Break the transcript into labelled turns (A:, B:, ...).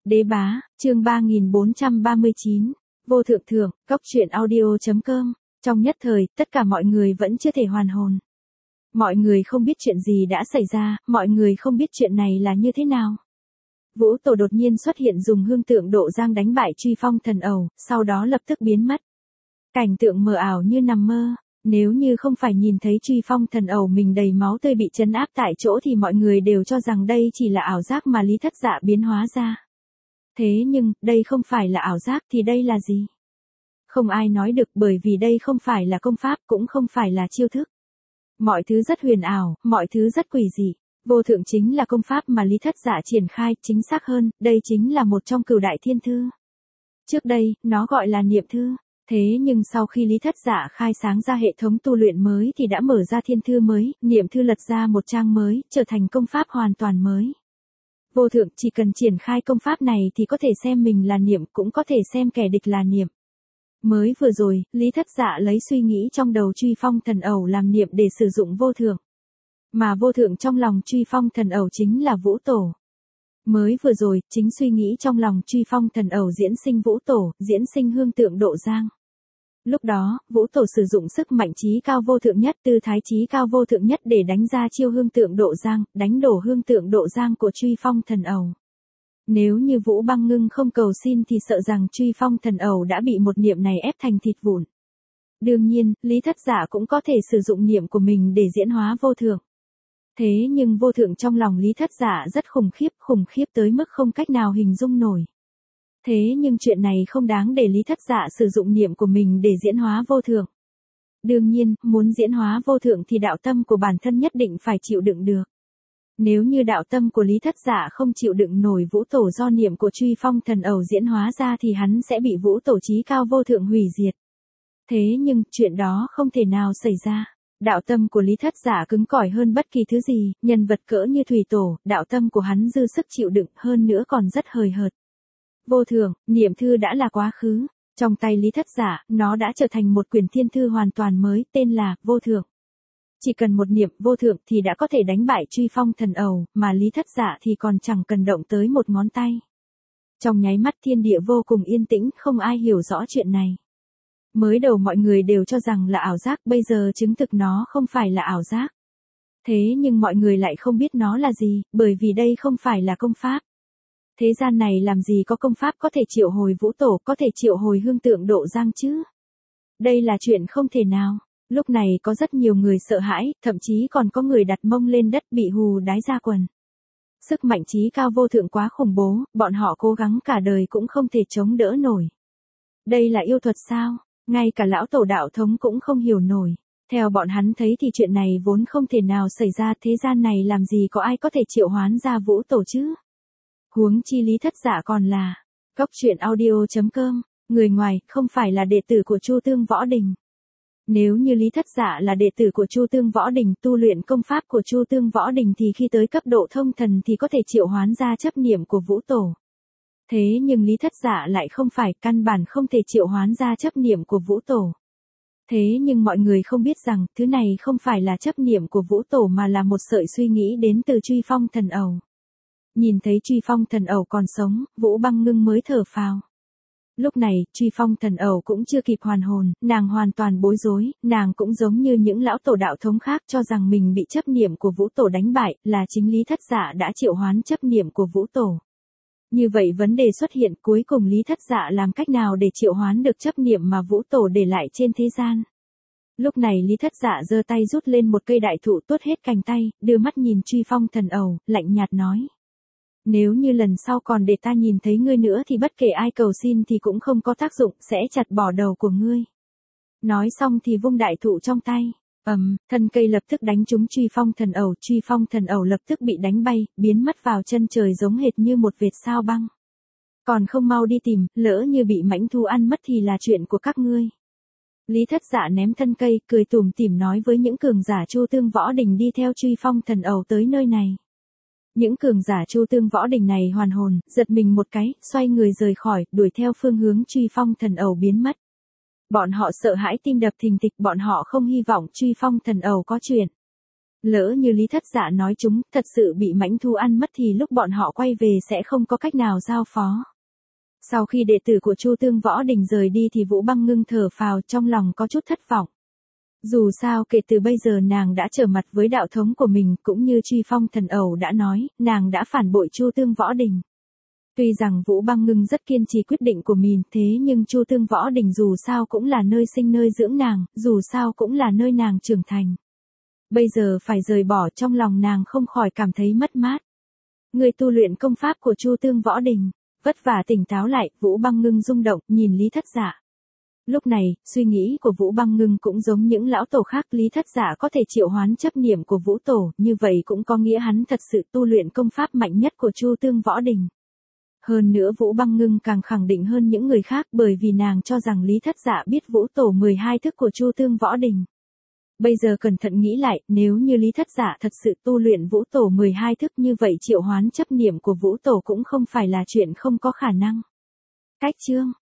A: Đế bá, chương 3439, vô thượng thượng, cốc truyện audio.com, trong nhất thời, tất cả mọi người vẫn chưa thể hoàn hồn. Mọi người không biết chuyện gì đã xảy ra, mọi người không biết chuyện này là như thế nào. Vũ Tổ đột nhiên xuất hiện dùng hương tượng độ giang đánh bại Truy Phong Thần Ẩu, sau đó lập tức biến mất. Cảnh tượng mờ ảo như nằm mơ. Nếu như không phải nhìn thấy Truy Phong Thần Ẩu mình đầy máu tươi bị trấn áp tại chỗ thì mọi người đều cho rằng đây chỉ là ảo giác mà Lý Thất Dạ biến hóa ra. Thế nhưng, đây không phải là ảo giác thì đây là gì? Không ai nói được bởi vì đây không phải là công pháp cũng không phải là chiêu thức. Mọi thứ rất huyền ảo, mọi thứ rất quỷ dị. Vô thượng chính là công pháp mà Lý Thất Dạ triển khai, chính xác hơn, đây chính là một trong cửu đại thiên thư. Trước đây, nó gọi là niệm thư. Thế nhưng sau khi Lý Thất Dạ khai sáng ra hệ thống tu luyện mới thì đã mở ra thiên thư mới, niệm thư lật ra một trang mới, trở thành công pháp hoàn toàn mới. Vô thượng chỉ cần triển khai công pháp này thì có thể xem mình là niệm cũng có thể xem kẻ địch là niệm. Mới vừa rồi, Lý Thất Dạ lấy suy nghĩ trong đầu Truy Phong Thần Ẩu làm niệm để sử dụng vô thượng. Mà vô thượng trong lòng Truy Phong Thần Ẩu chính là Vũ Tổ. Mới vừa rồi, chính suy nghĩ trong lòng Truy Phong Thần Ẩu diễn sinh Vũ Tổ, diễn sinh hương tượng độ giang. Lúc đó, Vũ Tổ sử dụng sức mạnh trí cao vô thượng nhất, tư thái trí cao vô thượng nhất để đánh ra chiêu hương tượng độ giang, đánh đổ hương tượng độ giang của Truy Phong Thần Ẩu. Nếu như Vũ Băng Ngưng không cầu xin thì sợ rằng Truy Phong Thần Ẩu đã bị một niệm này ép thành thịt vụn. Đương nhiên, Lý Thất Dạ cũng có thể sử dụng niệm của mình để diễn hóa vô thượng. Thế nhưng vô thượng trong lòng Lý Thất Dạ rất khủng khiếp tới mức không cách nào hình dung nổi. Thế nhưng chuyện này không đáng để Lý Thất Dạ sử dụng niệm của mình để diễn hóa vô thượng. Đương nhiên, muốn diễn hóa vô thượng thì đạo tâm của bản thân nhất định phải chịu đựng được. Nếu như đạo tâm của Lý Thất Dạ không chịu đựng nổi Vũ Tổ do niệm của Truy Phong Thần Ẩu diễn hóa ra thì hắn sẽ bị Vũ Tổ chí cao vô thượng hủy diệt. Thế nhưng, chuyện đó không thể nào xảy ra. Đạo tâm của Lý Thất Dạ cứng cỏi hơn bất kỳ thứ gì, nhân vật cỡ như Thủy Tổ, đạo tâm của hắn dư sức chịu đựng hơn nữa còn rất hời hợt. Vô thượng, niệm thư đã là quá khứ. Trong tay Lý Thất Dạ, nó đã trở thành một quyển thiên thư hoàn toàn mới, tên là Vô Thượng. Chỉ cần một niệm vô thượng thì đã có thể đánh bại Truy Phong Thần Ẩu, mà Lý Thất Dạ thì còn chẳng cần động tới một ngón tay. Trong nháy mắt thiên địa vô cùng yên tĩnh, không ai hiểu rõ chuyện này. Mới đầu mọi người đều cho rằng là ảo giác, bây giờ chứng thực nó không phải là ảo giác. Thế nhưng mọi người lại không biết nó là gì, bởi vì đây không phải là công pháp. Thế gian này làm gì có công pháp có thể triệu hồi Vũ Tổ, có thể triệu hồi hương tượng độ giang chứ? Đây là chuyện không thể nào. Lúc này có rất nhiều người sợ hãi, thậm chí còn có người đặt mông lên đất bị hù đái ra quần. Sức mạnh trí cao vô thượng quá khủng bố, bọn họ cố gắng cả đời cũng không thể chống đỡ nổi. Đây là yêu thuật sao? Ngay cả lão tổ đạo thống cũng không hiểu nổi. Theo bọn hắn thấy thì chuyện này vốn không thể nào xảy ra, thế gian này làm gì có ai có thể triệu hoán ra Vũ Tổ chứ? Huống chi Lý Thất Dạ còn là cốc truyện audio.com, người ngoài, không phải là đệ tử của Chu Tương Võ Đình. Nếu như Lý Thất Dạ là đệ tử của Chu Tương Võ Đình, tu luyện công pháp của Chu Tương Võ Đình thì khi tới cấp độ thông thần thì có thể triệu hoán ra chấp niệm của Vũ Tổ. Thế nhưng Lý Thất Dạ lại không phải, căn bản không thể triệu hoán ra chấp niệm của Vũ Tổ. Thế nhưng mọi người không biết rằng, thứ này không phải là chấp niệm của Vũ Tổ mà là một sợi suy nghĩ đến từ Truy Phong Thần Ẩu. Nhìn thấy Truy Phong Thần Ẩu còn sống, Vũ Băng Ngưng mới thở phào. Lúc này, Truy Phong Thần Ẩu cũng chưa kịp hoàn hồn, nàng hoàn toàn bối rối, nàng cũng giống như những lão tổ đạo thống khác cho rằng mình bị chấp niệm của Vũ Tổ đánh bại, là chính Lý Thất Dạ đã triệu hoán chấp niệm của Vũ Tổ. Như vậy vấn đề xuất hiện, cuối cùng Lý Thất Dạ làm cách nào để triệu hoán được chấp niệm mà Vũ Tổ để lại trên thế gian? Lúc này Lý Thất Dạ giơ tay rút lên một cây đại thụ tuốt hết cành tay, đưa mắt nhìn Truy Phong Thần Ẩu, lạnh nhạt nói. Nếu như lần sau còn để ta nhìn thấy ngươi nữa thì bất kể ai cầu xin thì cũng không có tác dụng, sẽ chặt bỏ đầu của ngươi. Nói xong thì vung đại thụ trong tay. Thân cây lập tức đánh trúng Truy Phong Thần Ẩu, Truy Phong Thần Ẩu lập tức bị đánh bay, biến mất vào chân trời giống hệt như một vệt sao băng. Còn không mau đi tìm, lỡ như bị mãnh thú ăn mất thì là chuyện của các ngươi. Lý Thất Dạ ném thân cây, cười tủm tỉm nói với những cường giả Chu Tương Võ Đình đi theo Truy Phong Thần Ẩu tới nơi này. Những cường giả Chu Tương Võ Đình này hoàn hồn, giật mình một cái, xoay người rời khỏi, đuổi theo phương hướng Truy Phong Thần Ẩu biến mất. Bọn họ sợ hãi tim đập thình thịch, bọn họ không hy vọng Truy Phong Thần Ẩu có chuyện. Lỡ như Lý Thất Dạ nói chúng thật sự bị mãnh thú ăn mất thì lúc bọn họ quay về sẽ không có cách nào giao phó. Sau khi đệ tử của Chu Tương Võ Đình rời đi thì Vũ Băng Ngưng thở phào, trong lòng có chút thất vọng. Dù sao kể từ bây giờ nàng đã trở mặt với đạo thống của mình, cũng như Truy Phong Thần Ẩu đã nói, nàng đã phản bội Chu Tương Võ Đình. Tuy rằng Vũ Băng Ngưng rất kiên trì quyết định của mình, thế nhưng Chu Tương Võ Đình dù sao cũng là nơi sinh nơi dưỡng nàng, dù sao cũng là nơi nàng trưởng thành. Bây giờ phải rời bỏ, trong lòng nàng không khỏi cảm thấy mất mát. Người tu luyện công pháp của Chu Tương Võ Đình, vất vả tỉnh táo lại, Vũ Băng Ngưng rung động, nhìn Lý Thất Dạ. Lúc này, suy nghĩ của Vũ Băng Ngưng cũng giống những lão tổ khác, Lý Thất Dạ có thể triệu hoán chấp niệm của Vũ Tổ, như vậy cũng có nghĩa hắn thật sự tu luyện công pháp mạnh nhất của Chu Tương Võ Đình. Hơn nữa Vũ Băng Ngưng càng khẳng định hơn những người khác, bởi vì nàng cho rằng Lý Thất Dạ biết Vũ Tổ 12 thức của Chu Tương Võ Đình. Bây giờ cẩn thận nghĩ lại, nếu như Lý Thất Dạ thật sự tu luyện Vũ Tổ 12 thức như vậy, triệu hoán chấp niệm của Vũ Tổ cũng không phải là chuyện không có khả năng. Cách chương